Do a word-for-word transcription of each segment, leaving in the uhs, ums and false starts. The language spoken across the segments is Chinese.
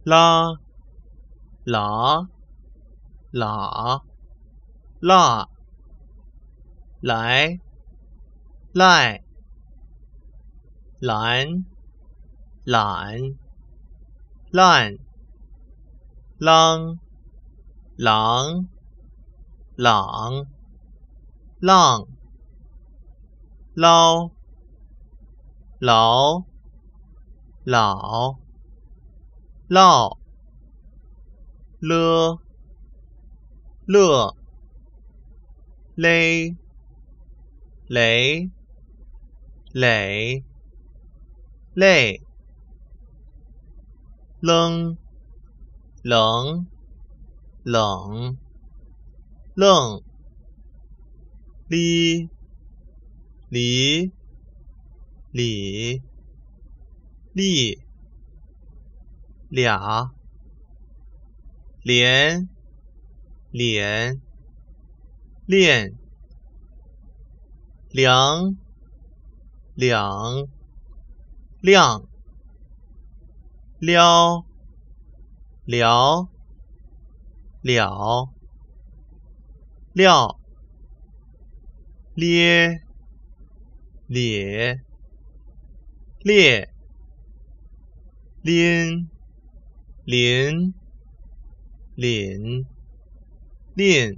拉拉喇辣来赖蓝懒烂啷郎朗浪捞劳老唠了乐勒雷垒累扔冷冷愣哩离里立俩连脸练凉两亮撩聊了料咧咧列拎林领令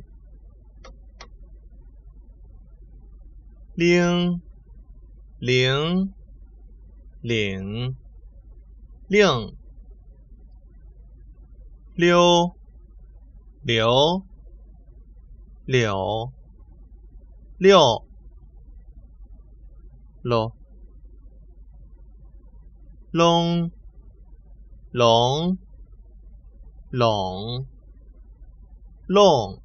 铃铃领令溜流柳六喽窿笼拢弄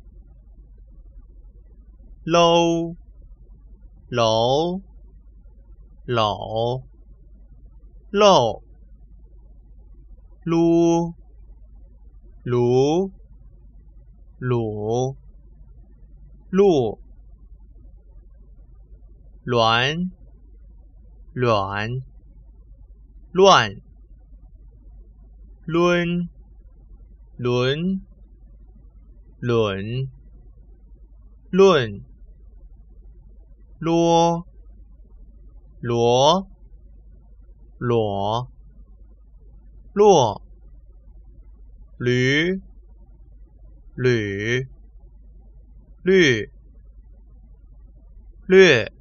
搂楼篓漏撸卢鲁路卵卵乱抡轮轮论啰罗裸落驴吕绿略